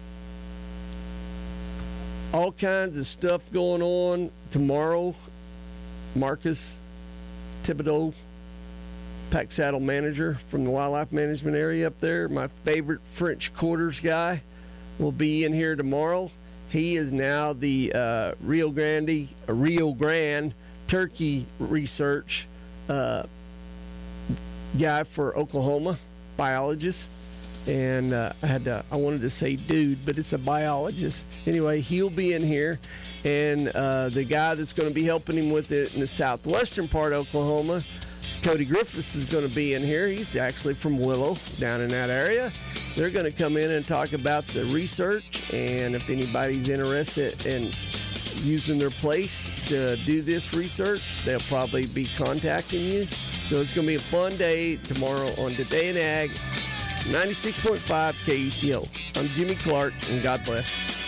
all kinds of stuff going on tomorrow. Marcus Thibodeau, pack saddle manager from the wildlife management area up there, my favorite French Quarters guy, will be in here tomorrow. He is now the uh, Rio Grande, uh, Rio Grande turkey research uh, guy for Oklahoma, biologist. And uh, I had to, I wanted to say dude, but it's a biologist. Anyway, he'll be in here, and uh, the guy that's going to be helping him with it in the southwestern part of Oklahoma, Cody Griffiths, is going to be in here. He's actually from Willow, down in that area. They're going to come in and talk about the research, and if anybody's interested in using their place to do this research, they'll probably be contacting you. So it's going to be a fun day tomorrow on Today in Ag, ninety-six point five K E C O. I'm Jimmy Clark, and God bless.